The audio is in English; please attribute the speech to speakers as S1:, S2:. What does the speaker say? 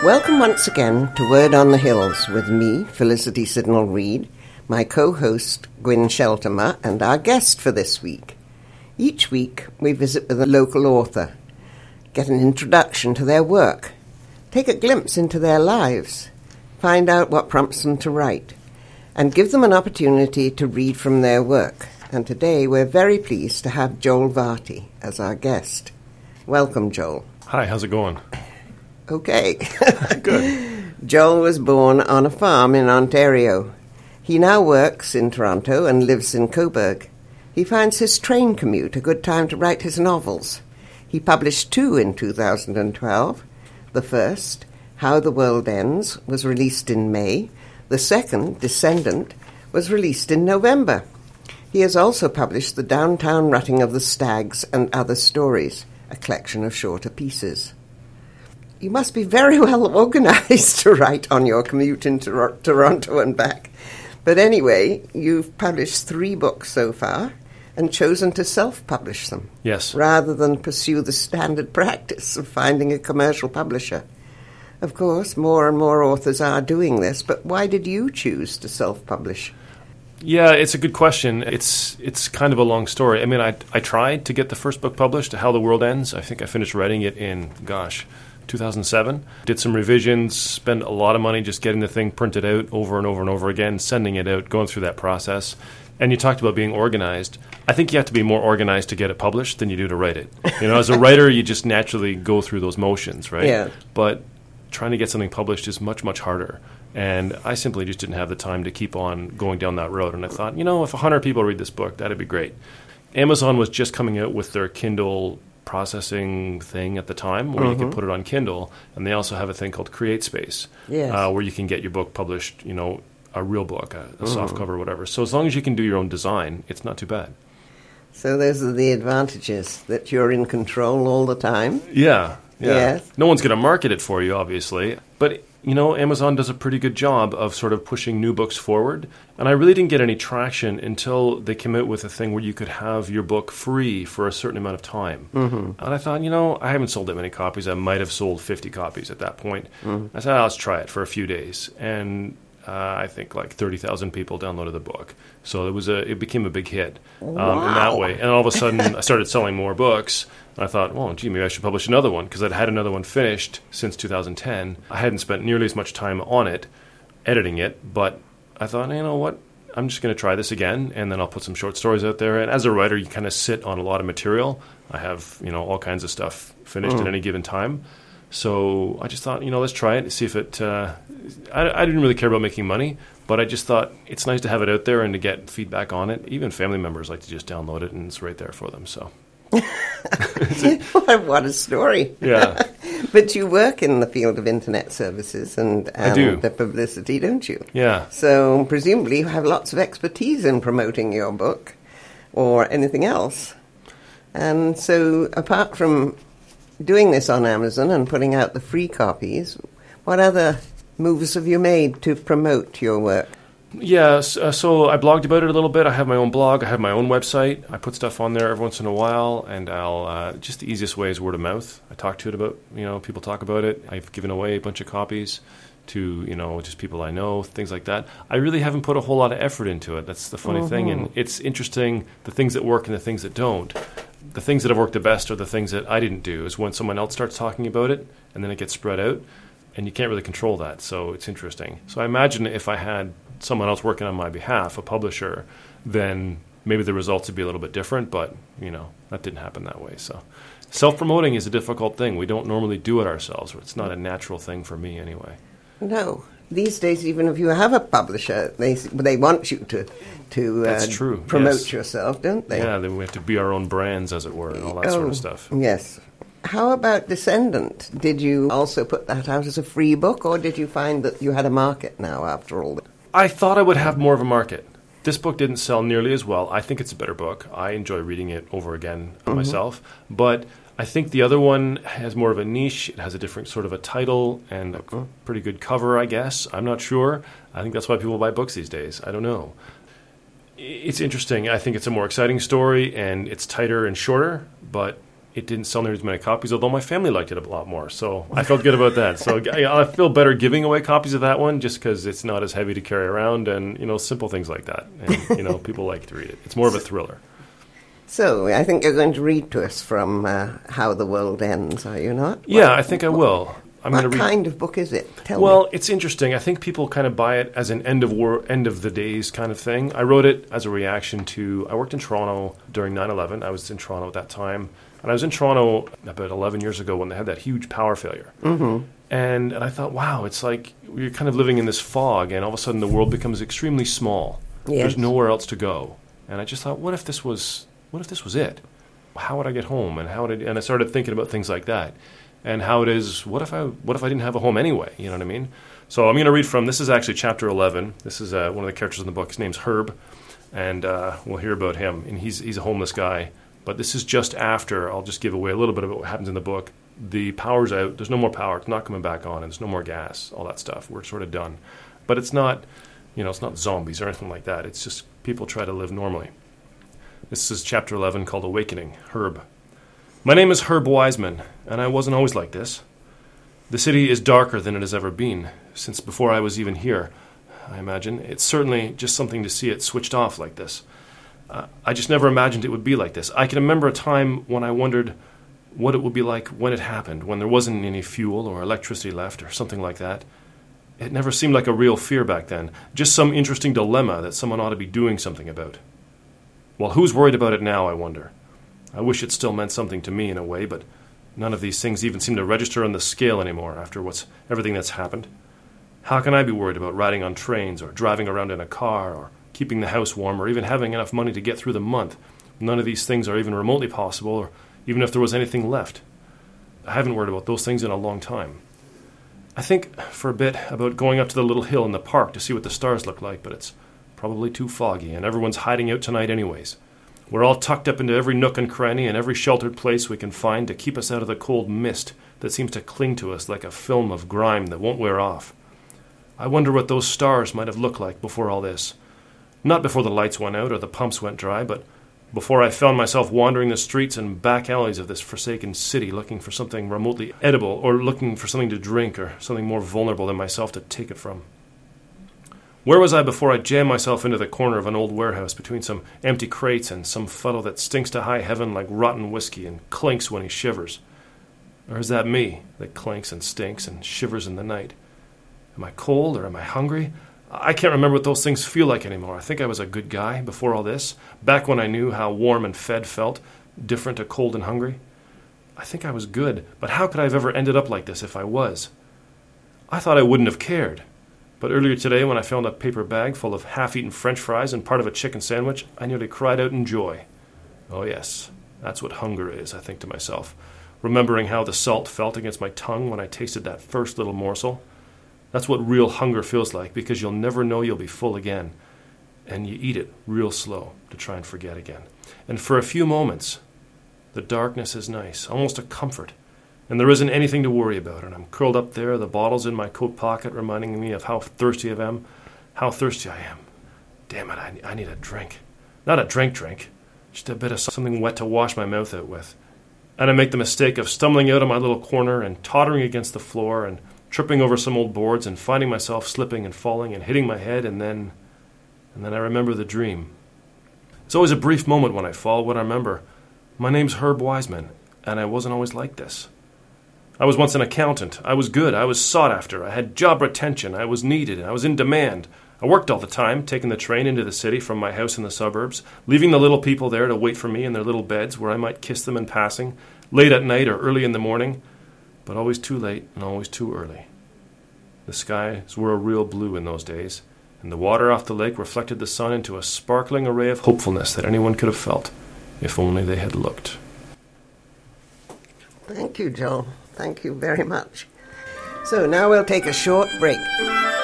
S1: Welcome once again to Word on the Hills with me, Felicity Sidnall-Reid, my co-host Gwyn Shelterma, and our guest for this week. Each week we visit with a local author, get an introduction to their work, take a glimpse into their lives, find out what prompts them to write, and give them an opportunity to read from their work. And today we're very pleased to have Joel Varty as our guest. Welcome, Joel.
S2: Hi, how's it going?
S1: Okay.
S2: Good.
S1: Joel was born on a farm in Ontario. He now works in Toronto and lives in Cobourg. He finds his train commute a good time to write his novels. He published 2 in 2012. The first, How the World Ends, was released in May. The second, Descendant, was released in November. He has also published The Downtown Rutting of the Stags and Other Stories, a collection of shorter pieces. You must be very well organized to write on your commute into Toronto and back. But anyway, you've published 3 books so far and chosen to self-publish them.
S2: Yes.
S1: Rather than pursue the standard practice of finding a commercial publisher. Of course, more and more authors are doing this, but why did you choose to self-publish?
S2: Yeah, it's a good question. It's kind of a long story. I mean, I tried to get the first book published, How the World Ends. I think I finished writing it in, 2007. Did some revisions, spent a lot of money just getting the thing printed out over and over and over again, sending it out, going through that process. And you talked about being organized. I think you have to be more organized to get it published than you do to write it. You know, as a writer, you just naturally go through those motions, right?
S1: Yeah.
S2: But trying to get something published is much, much harder. And I simply just didn't have the time to keep on going down that road. And I thought, if 100 people read this book, that'd be great. Amazon was just coming out with their Kindle processing thing at the time where you could put it on Kindle, and they also have a thing called CreateSpace, where you can get your book published, a real book, a softcover, whatever. So as long as you can do your own design, it's not too bad.
S1: So those are the advantages, that you're in control all the time.
S2: Yeah.
S1: Yes.
S2: No one's going to market it for you, obviously, but Amazon does a pretty good job of sort of pushing new books forward. And I really didn't get any traction until they came out with a thing where you could have your book free for a certain amount of time. And I thought, I haven't sold that many copies. I might have sold 50 copies at that point. I said, let's try it for a few days. And I think like 30,000 people downloaded the book. So it became a big hit in that way. And all of a sudden, I started selling more books. And I thought, maybe I should publish another one, because I'd had another one finished since 2010. I hadn't spent nearly as much time on it, editing it, but I thought, you know what, I'm just going to try this again, and then I'll put some short stories out there. And as a writer, you kind of sit on a lot of material. I have, all kinds of stuff finished at any given time. So I just thought, let's try it and see if it... I didn't really care about making money, but I just thought it's nice to have it out there and to get feedback on it. Even family members like to just download it, and it's right there for them, so...
S1: What a story.
S2: Yeah.
S1: But you work in the field of internet services and
S2: I do.
S1: The publicity, don't you?
S2: Yeah.
S1: So presumably you have lots of expertise in promoting your book or anything else. And so apart from doing this on Amazon and putting out the free copies, what other moves have you made to promote your work?
S2: Yeah, so I blogged about it a little bit. I have my own blog. I have my own website. I put stuff on there every once in a while, and I'll just the easiest way is word of mouth. I talk to it about, people talk about it. I've given away a bunch of copies to, just people I know, things like that. I really haven't put a whole lot of effort into it. That's the funny thing, and it's interesting, the things that work and the things that don't. The things that have worked the best are the things that I didn't do, is when someone else starts talking about it, and then it gets spread out, and you can't really control that, so it's interesting. So I imagine if I had someone else working on my behalf, a publisher, then maybe the results would be a little bit different, but, that didn't happen that way. So self-promoting is a difficult thing. We don't normally do it ourselves. It's not a natural thing for me anyway.
S1: No. These days, even if you have a publisher, they want you to
S2: That's true.
S1: promote yourself, don't they?
S2: Yeah, then we have to be our own brands, as it were, and all that sort of stuff.
S1: Yes. How about Descendant? Did you also put that out as a free book, or did you find that you had a market now after all?
S2: I thought I would have more of a market. This book didn't sell nearly as well. I think it's a better book. I enjoy reading it over again myself. But I think the other one has more of a niche. It has a different sort of a title and a pretty good cover, I guess. I'm not sure. I think that's why people buy books these days. I don't know. It's interesting. I think it's a more exciting story, and it's tighter and shorter, but it didn't sell nearly as many copies, although my family liked it a lot more. So I felt good about that. So I feel better giving away copies of that one just because it's not as heavy to carry around and, simple things like that. And, people like to read it. It's more of a thriller.
S1: So I think you're going to read to us from How the World Ends, are you not?
S2: Yeah, I think I will.
S1: What kind of book is it? Tell me.
S2: It's interesting. I think people kind of buy it as an end of the days kind of thing. I wrote it as a reaction to, I worked in Toronto during 9/11. I was in Toronto at that time. And I was in Toronto about 11 years ago when they had that huge power failure.
S1: Mm-hmm.
S2: And I thought, wow, it's like you're kind of living in this fog, and all of a sudden the world becomes extremely small.
S1: Yes.
S2: There's nowhere else to go. And I just thought, what if this was it? How would I get home? And I started thinking about things like that. And how it is, what if I didn't have a home anyway? You know what I mean? So I'm going to read from, this is actually chapter 11. This is one of the characters in the book. His name's Herb, and we'll hear about him. And he's a homeless guy. But this is just after, I'll just give away a little bit of what happens in the book. The power's out. There's no more power. It's not coming back on. And there's no more gas, all that stuff. We're sort of done. But it's not, it's not zombies or anything like that. It's just people try to live normally. This is chapter 11 called Awakening, Herb. My name is Herb Wiseman, and I wasn't always like this. The city is darker than it has ever been, since before I was even here, I imagine. It's certainly just something to see it switched off like this. I just never imagined it would be like this. I can remember a time when I wondered what it would be like when it happened, when there wasn't any fuel or electricity left or something like that. It never seemed like a real fear back then, just some interesting dilemma that someone ought to be doing something about. Well, who's worried about it now, I wonder? I wish it still meant something to me in a way, but none of these things even seem to register on the scale anymore after everything that's happened. How can I be worried about riding on trains or driving around in a car or keeping the house warm or even having enough money to get through the month? None of these things are even remotely possible, or even if there was anything left. I haven't worried about those things in a long time. I think for a bit about going up to the little hill in the park to see what the stars look like, but it's probably too foggy, and everyone's hiding out tonight anyways. We're all tucked up into every nook and cranny and every sheltered place we can find to keep us out of the cold mist that seems to cling to us like a film of grime that won't wear off. I wonder what those stars might have looked like before all this. Not before the lights went out or the pumps went dry, but before I found myself wandering the streets and back alleys of this forsaken city looking for something remotely edible or looking for something to drink or something more vulnerable than myself to take it from. Where was I before I jammed myself into the corner of an old warehouse between some empty crates and some fellow that stinks to high heaven like rotten whiskey and clinks when he shivers? Or is that me that clinks and stinks and shivers in the night? Am I cold or am I hungry? I can't remember what those things feel like anymore. I think I was a good guy before all this, back when I knew how warm and fed felt, different to cold and hungry. I think I was good, but how could I have ever ended up like this if I was? I thought I wouldn't have cared. But earlier today, when I found a paper bag full of half-eaten French fries and part of a chicken sandwich, I nearly cried out in joy. Oh yes, that's what hunger is, I think to myself, remembering how the salt felt against my tongue when I tasted that first little morsel. That's what real hunger feels like, because you'll never know you'll be full again. And you eat it real slow to try and forget again. And for a few moments, the darkness is nice, almost a comfort. And there isn't anything to worry about, and I'm curled up there, the bottle's in my coat pocket, reminding me of how thirsty I am. How thirsty I am. Damn it, I need a drink. Not a drink. Just a bit of something wet to wash my mouth out with. And I make the mistake of stumbling out of my little corner and tottering against the floor and tripping over some old boards and finding myself slipping and falling and hitting my head, and then I remember the dream. It's always a brief moment when I fall, when I remember, my name's Herb Wiseman, and I wasn't always like this. I was once an accountant. I was good. I was sought after. I had job retention. I was needed. I was in demand. I worked all the time, taking the train into the city from my house in the suburbs, leaving the little people there to wait for me in their little beds where I might kiss them in passing, late at night or early in the morning, but always too late and always too early. The skies were a real blue in those days, and the water off the lake reflected the sun into a sparkling array of hopefulness that anyone could have felt, if only they had looked.
S1: Thank you, Joel. Thank you very much. So now we'll take a short break.